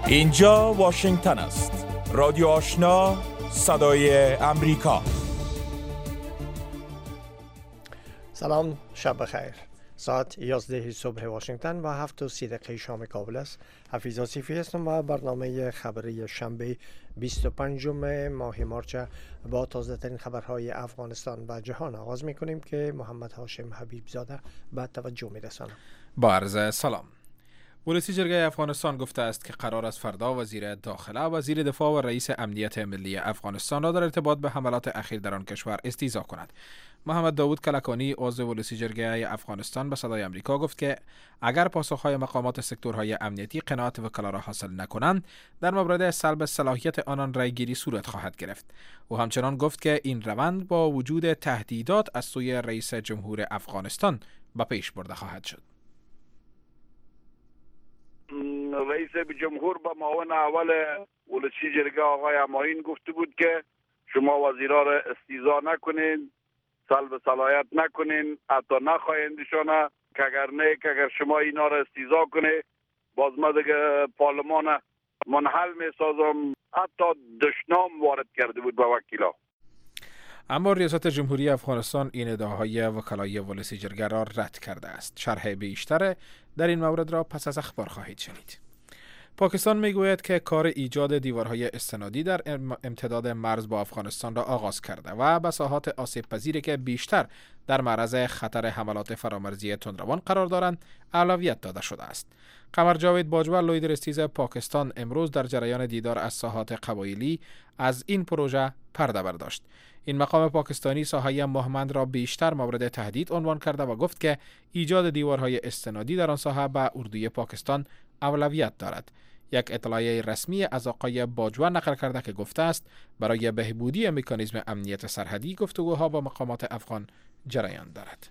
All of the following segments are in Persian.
اینجا واشنگتن است. رادیو آشنا، صدای امریکا. سلام، شب بخیر. ساعت 11 صبح واشنگتن و 7:30 شام کابل است. حفیظ آصفی هستم و برنامه خبری شنبه 25 ماه مارچ با تازه ترین خبرهای افغانستان و جهان آغاز می کنیم که محمد هاشم حبیب زاده به توجه می رسانم. با عرض سلام. ولسی جرگه افغانستان گفته است که قرار است فردا وزیر داخله، وزیر دفاع و رئیس امنیت ملی افغانستان را در ارتباط به حملات اخیر در آن کشور استیضاح کند. محمد داوود کلکانی عضو ولسی جرگه افغانستان به صدای امریکا گفت که اگر پاسخهای مقامات سکتورهای امنیتی قناعت وکلا را حاصل نکنند، در مورد سلب صلاحیت آنان رأیگیری صورت خواهد گرفت. او همچنان گفت که این روند با وجود تهدیدات از سوی رئیس جمهور افغانستان به پیش برده خواهد شد. رئیس جمهور با معاون اول ولسی جرگه آقای اماین گفته بود که شما وزیرا را استیضاح نکنین، سلب صلاحیت نکنین، حتی نخواهیندشان که اگر نه که اگر شما اینا را استیضاح کنه باز ما دیگه پارلمان منحل می سازم. حتی دشنام وارد کرده بود با وکیلا. اما ریاست جمهوری افغانستان این ادعاهای وکلای ولسی جرگه را رد کرده است. شرح بیشتر در این مورد را پس از اخبار خواهید شنید. پاکستان میگوید که کار ایجاد دیوارهای استنادی در امتداد مرز با افغانستان را آغاز کرده و به ساحات آسیب پذیری که بیشتر در معرض خطر حملات فرامرزی تندروان قرار دارند اولویت داده شده است. قمر جاوید باجوه لیدر استیز پاکستان امروز در جریان دیدار از ساحات قبایلی از این پروژه پرده برداشت. این مقام پاکستانی ساحه مهمند را بیشتر مورد تهدید عنوان کرده و گفت که ایجاد دیوارهای استنادی در آن ساحه به اردوی پاکستان اولویت دارد. یک اطلاعیه رسمی از آقای باجوه نقل کرده که گفته است برای بهبودی مکانیزم امنیت سرحدی گفتگوها با مقامات افغان جریان دارد.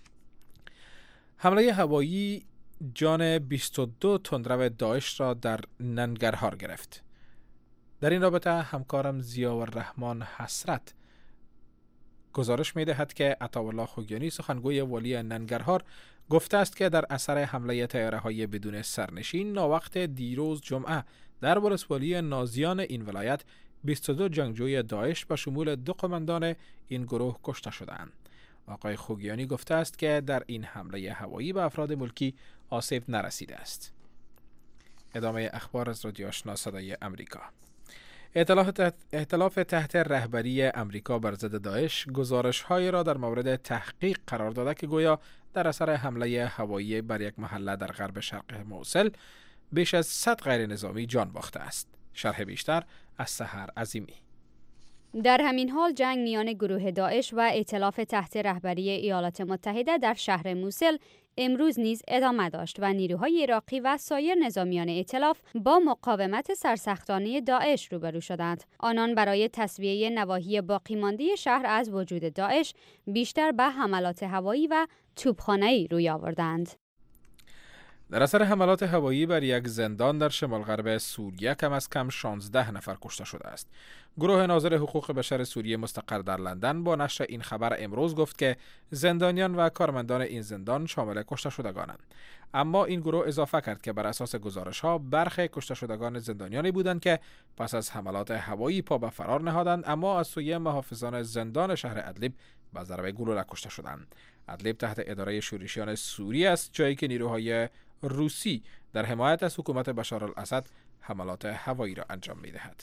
حمله هوایی جان 22 تندرو داعش را در ننگرهار گرفت. در این رابطه همکارم ضیاءالرحمن حسرت گزارش می دهد که عطاالله خوگیانی سخنگوی والی ننگرهار گفته است که در اثر حمله طیاره‌های بدون سرنشین ناوقت دیروز جمعه در ولسوالی نازیان این ولایت 22 جنگجوی داعش به شمول 2 قماندان این گروه کشته شدند. آقای خوگیانی گفته است که در این حمله هوایی به افراد ملکی آسیب نرسیده است. ادامه اخبار از رادیو آشنا صدای امریکا. ائتلاف تحت رهبری امریکا بر ضد داعش گزارش‌هایی را در مورد تحقیق قرار داده که گویا در اثر حمله هوایی بر یک محله در غرب شرق موصل بیش از 100 غیر نظامی جان باخته است. شرح بیشتر از سحر عظیمی. در همین حال جنگ میان گروه داعش و ائتلاف تحت رهبری ایالات متحده در شهر موصل امروز نیز ادامه داشت و نیروهای عراقی و سایر نظامیان ائتلاف با مقاومت سرسختانه داعش روبرو شدند. آنان برای تسویه نواحی باقی مانده شهر از وجود داعش بیشتر به حملات هوایی و توپخانه‌ای روی آوردند. در اثر حملات هوایی بر یک زندان در شمال غرب سوریه کم از کم 16 نفر کشته شده است. گروه ناظر حقوق بشر سوریه مستقر در لندن با نشر این خبر امروز گفت که زندانیان و کارمندان این زندان شامل کشته شدگانند. اما این گروه اضافه کرد که بر اساس گزارش‌ها برخی کشته شدگان زندانیانی بودند که پس از حملات هوایی پا به فرار نهادند، اما از سوی محافظان زندان شهر ادلیب به ضربه گلوله کشته شدند. ادلیب تحت اداره شورشیان سوریه است، جایی که نیروهای روسی در حمایت از حکومت بشار الاسد حملات هوایی را انجام می‌دهد.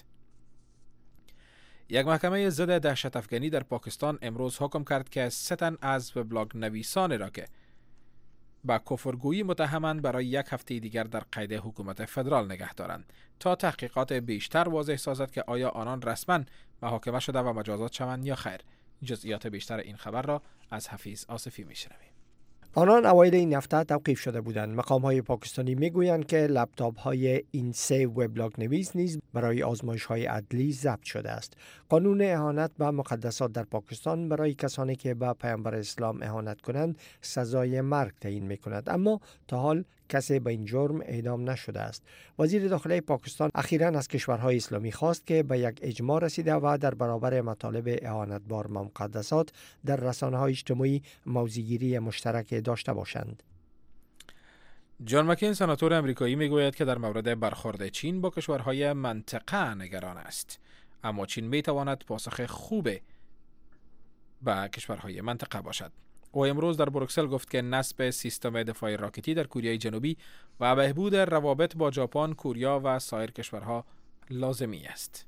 یک محکمه ضد دهشت افغانی در پاکستان امروز حکم کرد که 3 تن از وبلاگ نویسان را که با کفرگویی متهمند برای 1 هفته دیگر در قید حکومت فدرال نگه دارند تا تحقیقات بیشتر واضح سازد که آیا آنان رسما محاکمه شده و مجازات شوند یا خیر. جزئیات بیشتر این خبر را از حفیظ آصفی میشنویم. آنان اوایل این هفته توقیف شده بودند. مقام‌های پاکستانی میگویند که لپتاپ‌های این 3 وبلاگ نویس نیز برای آزمایش‌های عدلی ضبط شده است. قانون اهانت به مقدسات در پاکستان برای کسانی که به پیامبر اسلام اهانت کنند سزای مرگ تعیین می‌کند، اما تا حال کسی به این جرم اعدام نشده است. وزیر داخله پاکستان اخیراً از کشورهای اسلامی خواست که به یک اجماع رسیده و در برابر مطالب اهانتبار به مقدسات در رسانه‌های اجتماعی موضع‌گیری مشترک داشته باشند. جان مکین سناتور امریکایی میگوید که در مورد برخورد چین با کشورهای منطقه نگران است، اما چین میتواند پاسخ خوب به کشورهای منطقه باشد. او امروز در بروکسل گفت که نصب سیستم دفاع راکتی در کره جنوبی و بهبود روابط با ژاپن، کره و سایر کشورها لازمی است.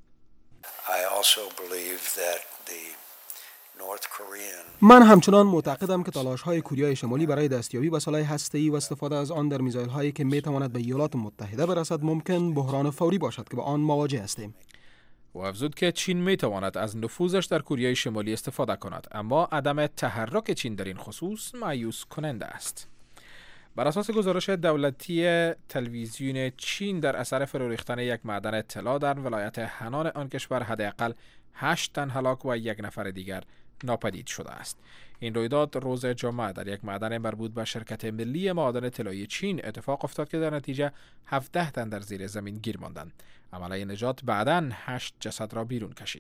من همچنان معتقدم که تلاش‌های کره شمالی برای دستیابی به سلاح هسته‌ای و استفاده از آن در میزایل‌هایی که میتواند به ایالات متحده برسد ممکن بحران فوری باشد که با آن مواجه هستیم. و افزود که چین میتواند از نفوذش در کره شمالی استفاده کند، اما عدم تحرک چین در این خصوص مایوس کننده است. بر اساس گزارش دولتی تلویزیون چین، در اثر فرو ریختن یک معدن طلا در ولایت هنان آن کشور حداقل 8 تن هلاک و 1 نفر دیگر ناپدید شده است. این رویداد روز جمعه در یک معدن مربوط به شرکت ملی معادن طلایی چین اتفاق افتاد که در نتیجه 17 تن در زیر زمین گیر ماندند. عملیه نجات بعداً 8 جسد را بیرون کشید.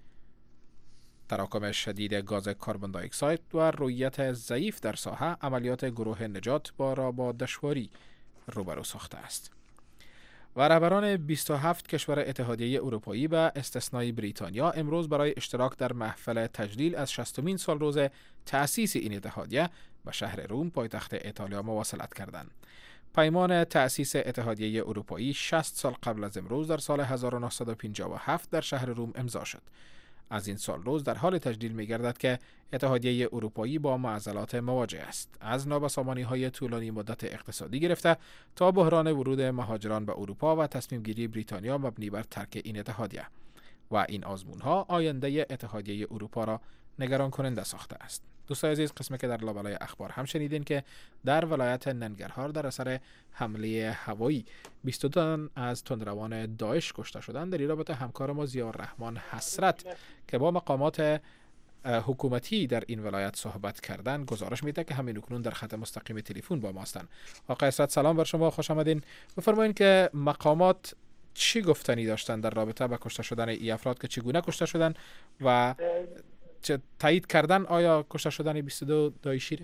تراکم شدید گاز کربن دی اکساید و رویت ضعیف در ساحه عملیات گروه نجات را با دشواری روبرو ساخته است. و رهبران 27 کشور اتحادیه اروپایی به استثنای بریتانیا امروز برای اشتراک در محفل تجلیل از 60مین سالروز تأسیس این اتحادیه به شهر روم پایتخت ایتالیا مواصلت کردند. پیمان تأسیس اتحادیه اروپایی 60 سال قبل از امروز در سال 1957 در شهر روم امضا شد. از این سالروز در حال تجلیل می‌گردد که اتحادیه اروپایی با معضلات مواجه است، از نابسامانی‌های طولانی مدت اقتصادی گرفته تا بحران ورود مهاجران به اروپا و تصمیم گیری بریتانیا مبنی بر ترک این اتحادیه. و این آزمون‌ها آینده اتحادیه اروپا را نگران کننده ساخته است. دوستان عزیز، قسمی که در لابلای اخبار هم شنیدین که در ولایت ننگرهار در اثر حمله هوایی 22 تن از تندروان داعش کشته شدند. در این رابطه همکار ما ضیاءالرحمن حسرت که با مقامات حکومتی در این ولایت صحبت کردن گزارش میده که همین اکنون در خط مستقیم تلفن با ما هستند. آقای حسرت، سلام بر شما، خوش آمدین. بفرمایید که مقامات چی گفتنی داشتن در رابطه با کشته شدن این افراد، که چگونه کشته شدن و چه تایید کردن آیا کشته شدن 22 داعشی؟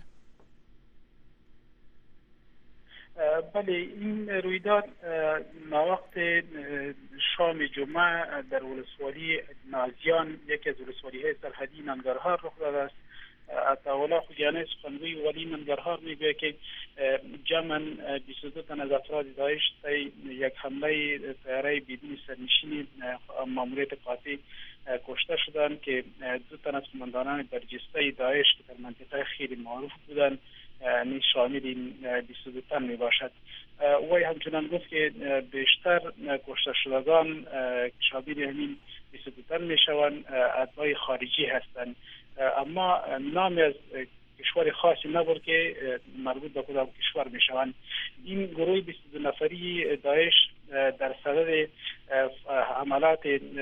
بله، این رویداد وقت شام جمعه در ولسوالی نازیان، یکی از ولسوالی‌های سرحدی ننگرهار رخ داده است. عطاالله خوجانی سخنگوی ولی ننگرهار میگه که جمعاً 22 تن از افراد داعش طی یک حمله طیاره بدون سرنشین ماموریت قاطع کشته شدند که 2 تن از قماندانان برجسته داعش که در منطقه خیلی معروف بودند نیز شامل این 22 تن می باشد. وی همچنان گفت که بیشتر کشته شدگان شامل همین 22 تن می شوند اتباع خارجی هستند، اما نام از کشور خاصی نبود که مربوط به کدام کشور می شوند. این گروه 22 نفری داعش در صدد حملات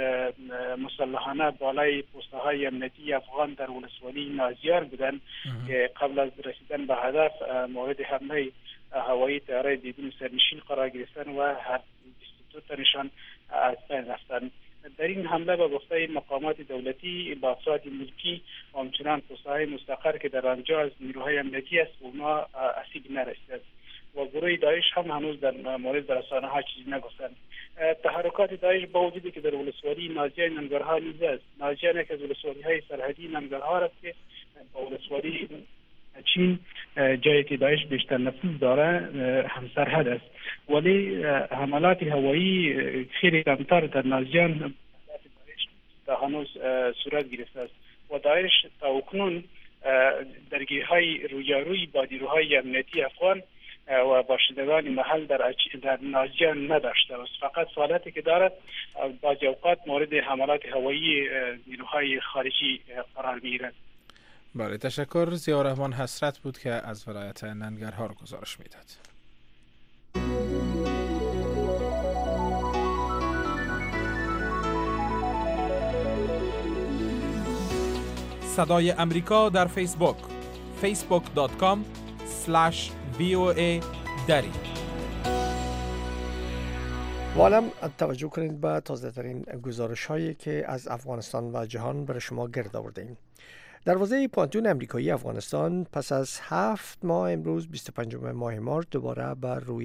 مسلحانه بالای پست‌های امنیتی افغان در ولسوالی نازیان بودند که قبل از رسیدن به هدف مورد حمله هوایی طیاره بدون سرنشین قرار گرفتن و هر 22 تنشان از بین رفتند. در این حمله به گفته مقامات دولتی با افراد ملکی و همچنان پست‌های مستقر که در آنجا از نیروهای امنیتی است اونا اسیر نرسید و گروه داعش هم هنوز در مورد رسانه‌ها چیزی نگفتند. تحرکات داعش با وجودی که در ولسوالی نازیان ننگرهار نیز است. نازیان یک از ولسوالی‌های سرحدی ننگرهار است که با ولسوالی چین جایی که داعش بیشتر نفوذ داره هم سرحد است، ولی حملات هوایی خیلی کمتر در نازیان تا هنوز صورت گرفته است و داعش تا اکنون درگیری‌های رویارویی با نیروهای امنیتی افغان و باشندگان محل در نازیان نداشته است. فقط سوالاتی که دارد بعضی اوقات مورد حملات هوایی نیروهای خارجی قرار می‌گیرد. بله، تشکر. ضیاءالرحمن حسرت بود که از ولایت ننگرهار گزارش میداد. صدای امریکا در فیسبوک facebook.com/VOA دری. والم توجه کنید به تازه ترین گزارش هایی که از افغانستان و جهان برای شما گرد آورده ایم. دروازه پانتون امریکایی افغانستان پس از 7 ماه امروز 25 ماه مارس دوباره بر روی